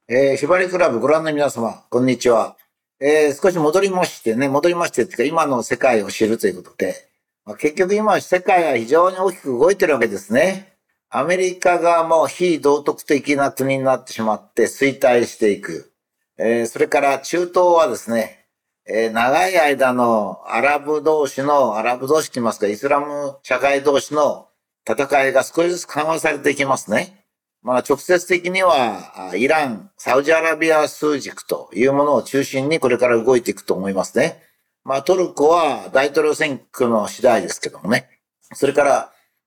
ひばりクラブご覧の皆様、こんにちは。少し戻りましてっていうか、今の世界を知るということで、結局今、世界は非常に大きく動いてるわけですね。アメリカがもう非道徳的な国になってしまって衰退していく。それから中東はですね、長い間のアラブ同士と言いますか、イスラム社会同士の戦いが少しずつ緩和されていきますね。直接的には、イラン、サウジアラビア数軸というものを中心にこれから動いていくと思いますね。トルコは大統領選挙の次第ですけどもね。それから、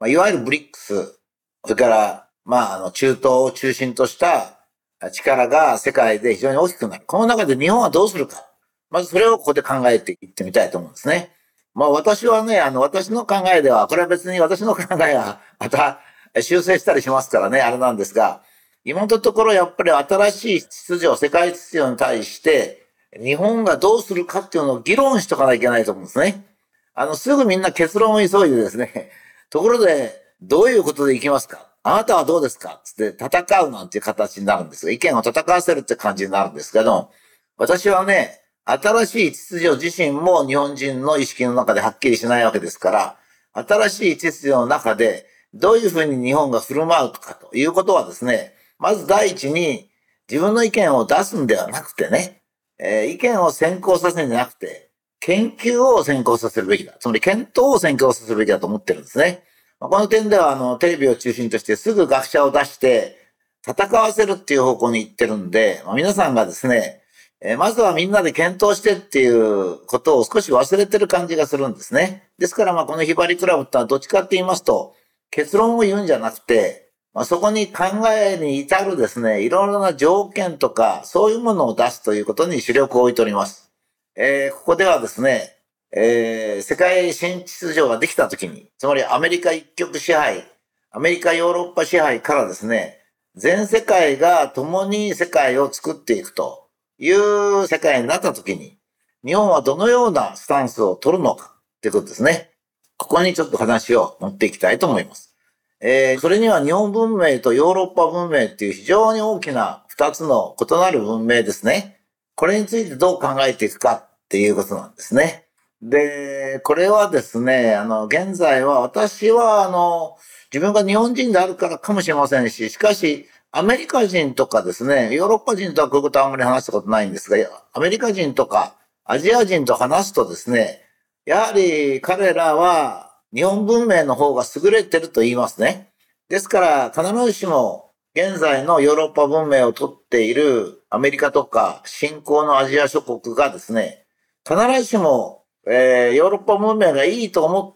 いわゆるブリックス、それから、中東を中心とした力が世界で非常に大きくなる。この中で日本はどうするか。まずそれをここで考えていってみたいと思うんですね。私はね、私の考えでは、これは別に私の考えがまた修正したりしますからね、あれなんですが、今のところやっぱり新しい秩序、世界秩序に対して、日本がどうするかっていうのを議論しとかないといけないと思うんですね。すぐみんな結論を急いでですね、ところで、どういうことでいきますか、あなたはどうですかつって戦うなんていう形になるんですが、意見を戦わせるって感じになるんですけど、私はね、新しい秩序自身も日本人の意識の中ではっきりしないわけですから、新しい秩序の中でどういうふうに日本が振る舞うかということはですね、まず第一に自分の意見を出すんではなくてね、意見を先行させるんじゃなくて、研究を先行させるべきだ。つまり検討を先行させるべきだと思ってるんですね。この点ではテレビを中心としてすぐ学者を出して戦わせるっていう方向に行ってるんで、皆さんがですね、まずはみんなで検討してっていうことを少し忘れてる感じがするんですね。ですからこのひばりクラブってのはどっちかって言いますと、結論を言うんじゃなくて、そこに考えに至るですね、いろいろな条件とか、そういうものを出すということに主力を置いております。ここではですね、世界新秩序ができたときに、つまりアメリカ一極支配、アメリカヨーロッパ支配からですね、全世界が共に世界を作っていくという世界になったときに、日本はどのようなスタンスを取るのかということですね。ここにちょっと話を持っていきたいと思います。それには日本文明とヨーロッパ文明っていう非常に大きな二つの異なる文明ですね。これについてどう考えていくかっていうことなんですね。で、これはですね、現在は私は自分が日本人であるからかもしれませんし、しかし、アメリカ人とかですね、ヨーロッパ人とはこういうことはあんまり話したことないんですが、アメリカ人とかアジア人と話すとですね、やはり彼らは日本文明の方が優れてると言いますね。ですから、必ずしも現在のヨーロッパ文明をとっているアメリカとか新興のアジア諸国がですね、必ずしも、ヨーロッパ文明がいいと思って、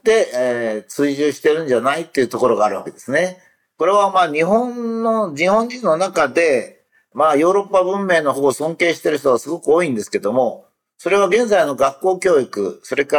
追従してるんじゃないっていうところがあるわけですね。これは日本人の中で、ヨーロッパ文明の方を尊敬している人がすごく多いんですけども、それは現在の学校教育、それから、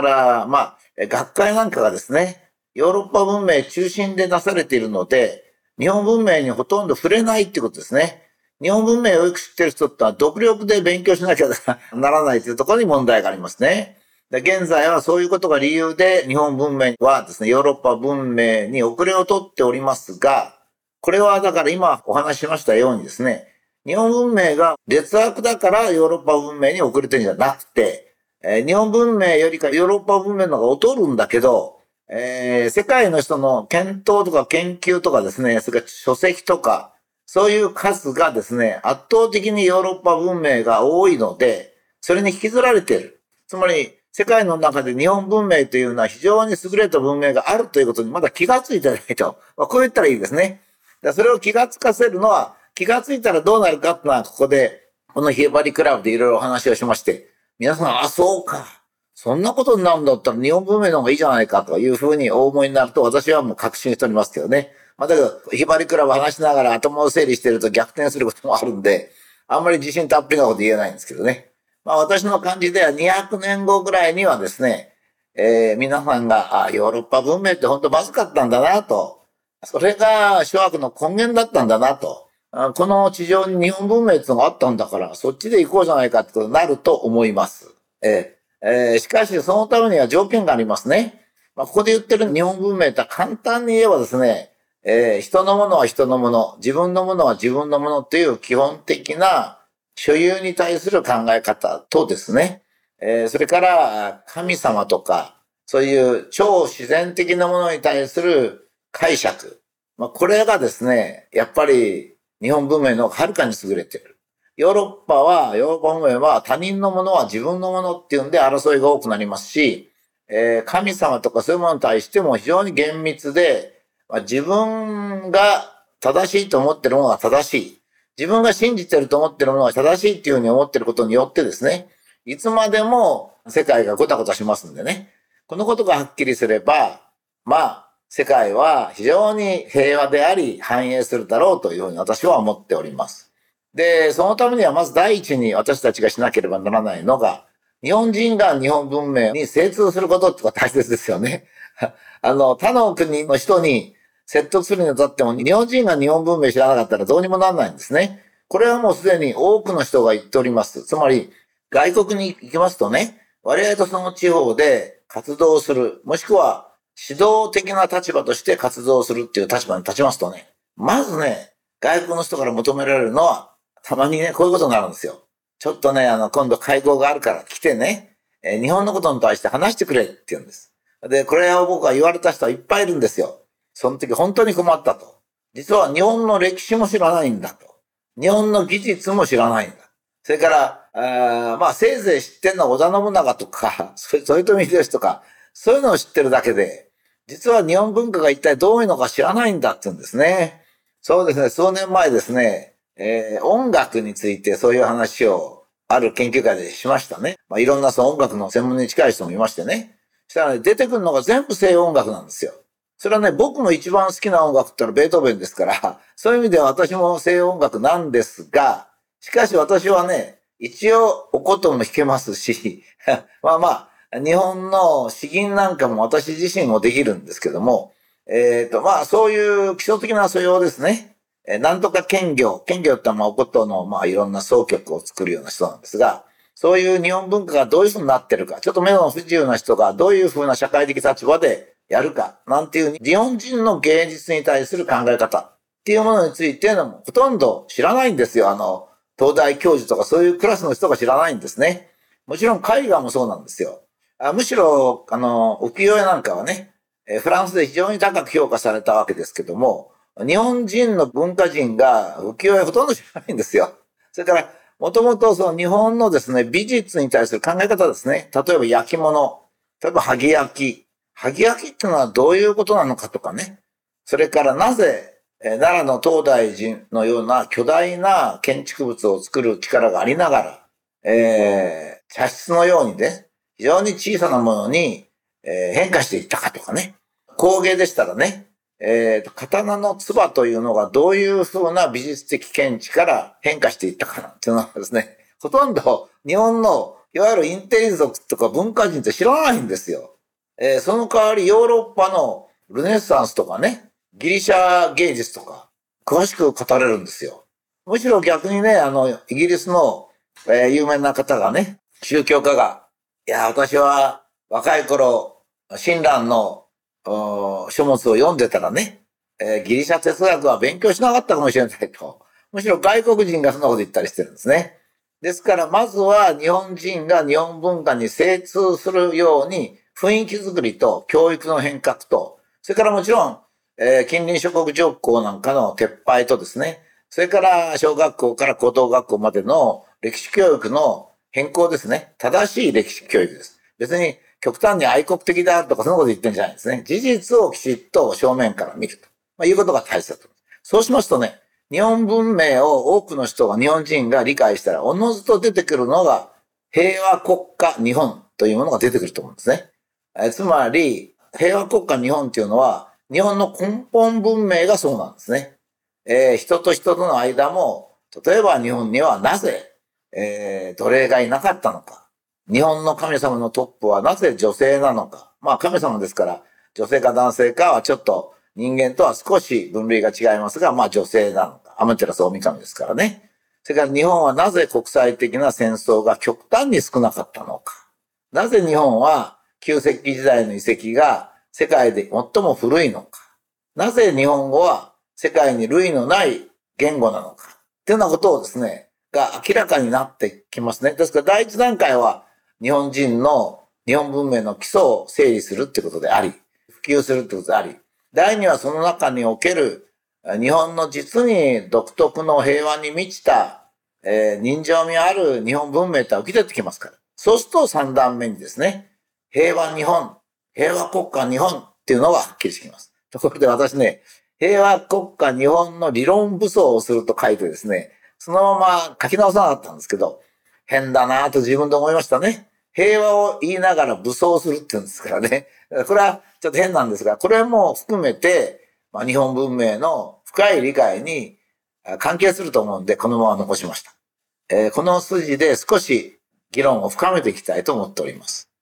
学会なんかがですね、ヨーロッパ文明中心でなされているので、日本文明にほとんど触れないっていうことですね。日本文明をよく知っている人ってのは独力で勉強しなきゃならないというところに問題がありますね。で現在はそういうことが理由で日本文明はですね、ヨーロッパ文明に遅れをとっておりますが、これはだから今お話ししましたようにですね、日本文明が劣悪だからヨーロッパ文明に遅れてるんじゃなくて、日本文明よりかヨーロッパ文明の方が劣るんだけど、世界の人の検討とか研究とかですね、それから書籍とか、そういう数がですね、圧倒的にヨーロッパ文明が多いので、それに引きずられている。つまり、世界の中で日本文明というのは非常に優れた文明があるということにまだ気がついてないと。こう言ったらいいですね。それを気がつかせるのは、気がついたらどうなるかっていうのは、ここで、このヒエバリクラブでいろいろお話をしまして、皆さん、そうか。そんなことになるんだったら日本文明の方がいいじゃないかというふうにお思いになると、私はもう確信しておりますけどね。だけど、ヒバリクラブ話しながら頭を整理してると逆転することもあるんで、あんまり自信たっぷりなこと言えないんですけどね。私の感じでは200年後ぐらいにはですね、皆さんが、ヨーロッパ文明って本当まずかったんだなと。それが諸悪の根源だったんだなと。この地上に日本文明ってのがあったんだから、そっちで行こうじゃないかってことになると思います。しかしそのためには条件がありますね。ここで言ってる日本文明って簡単に言えばですね、 人のものは人のもの、自分のものは自分のものという基本的な所有に対する考え方とですね、それから神様とか、そういう超自然的なものに対する解釈。これがですね、やっぱり日本文明のはるかに優れている。ヨーロッパ文明は他人のものは自分のものっていうんで争いが多くなりますし、神様とかそういうものに対しても非常に厳密で、自分が正しいと思ってるものが正しい。自分が信じてると思ってるものが正しいっていうふうに思ってることによってですね、いつまでも世界がごたごたしますんでね。このことがはっきりすれば、世界は非常に平和であり繁栄するだろうというふうに私は思っております。で、そのためにはまず第一に私たちがしなければならないのが、日本人が日本文明に精通することってのが大切ですよね。他の国の人に説得するにあたっても、日本人が日本文明知らなかったらどうにもならないんですね。これはもうすでに多くの人が言っております。つまり、外国に行きますとね、我々とその地方で活動する、もしくは指導的な立場として活動するっていう立場に立ちますとね、まずね、外国の人から求められるのは、たまにね、こういうことになるんですよ。ちょっとね、今度会合があるから来てね、日本のことに対して話してくれって言うんです。で、これを僕は言われた人はいっぱいいるんですよ。その時本当に困ったと。実は日本の歴史も知らないんだと。日本の技術も知らないんだ。それから、せいぜい知ってんのは織田信長とか、豊臣秀吉とか、そういうのを知ってるだけで、実は日本文化が一体どういうのか知らないんだって言うんですね。そうですね、数年前ですね、音楽についてそういう話をある研究会でしましたね。いろんなその音楽の専門に近い人もいましてね。そしたらね、出てくるのが全部西洋音楽なんですよ。それはね、僕の一番好きな音楽ってのはベートーベンですから、そういう意味では私も西洋音楽なんですが、しかし私はね、一応お琴も弾けますし、日本の詩吟なんかも私自身もできるんですけども、そういう基礎的な素養ですね。なんとか兼業ってお琴のいろんな奏曲を作るような人なんですが、そういう日本文化がどういうふうになってるか、ちょっと目の不自由な人がどういうふうな社会的立場でやるか、なんていう日本人の芸術に対する考え方っていうものについてのもほとんど知らないんですよ。東大教授とかそういうクラスの人が知らないんですね。もちろん絵画もそうなんですよ。むしろ、浮世絵なんかはね、フランスで非常に高く評価されたわけですけども、日本人の文化人が浮世絵ほとんど知らないんですよ。それから、もともとその日本のですね、美術に対する考え方ですね。例えば焼き物、例えば萩焼き。萩焼きっていうのはどういうことなのかとかね。それからなぜ、奈良の東大寺のような巨大な建築物を作る力がありながら、茶室のようにね、非常に小さなものに、変化していったかとかね。工芸でしたらね、刀の唾というのがどういうふうな美術的見地から変化していったかなっていうのはですね、ほとんど日本のいわゆるインテリ族とか文化人って知らないんですよ。その代わりヨーロッパのルネッサンスとかね、ギリシャ芸術とか詳しく語れるんですよ。むしろ逆にね、イギリスの、有名な方がね、宗教家が、いや、私は若い頃、親鸞の書物を読んでたらね、ギリシャ哲学は勉強しなかったかもしれないと。むしろ外国人がそんなこと言ったりしてるんですね。ですから、まずは日本人が日本文化に精通するように、雰囲気づくりと教育の変革と、それからもちろん、近隣諸国条項なんかの撤廃とですね、それから小学校から高等学校までの歴史教育の変更ですね。正しい歴史教育です。別に極端に愛国的であるとかそのこと言ってるんじゃないですね。事実をきちっと正面から見ると、いうことが大切だと。そうしますとね、日本文明を多くの人が、日本人が理解したら、おのずと出てくるのが、平和国家日本というものが出てくると思うんですね。つまり、平和国家日本っていうのは、日本の根本文明がそうなんですね。人と人との間も、例えば日本にはなぜ、奴隷がいなかったのか。日本の神様のトップはなぜ女性なのか。神様ですから、女性か男性かはちょっと人間とは少し分類が違いますが、女性なのか。アマテラス大神ですからね。それから日本はなぜ国際的な戦争が極端に少なかったのか。なぜ日本は旧石器時代の遺跡が世界で最も古いのか。 なぜ日本語は世界に類のない言語なのか。っていうようなことをですね、が明らかになってきますね。ですから第一段階は日本人の日本文明の基礎を整理するってことであり、普及するってことであり、第二はその中における日本の実に独特の平和に満ちた、人情味ある日本文明とは浮き出てきますから。そうすると三段目にですね、平和日本、平和国家日本っていうのがはっきりしてきます。ところで私ね、平和国家日本の理論武装をすると書いてですね、そのまま書き直さなかったんですけど、変だなぁと自分で思いましたね。平和を言いながら武装するって言うんですからね。これはちょっと変なんですが、これも含めて、日本文明の深い理解に関係すると思うんで、このまま残しました。この筋で少し議論を深めていきたいと思っております。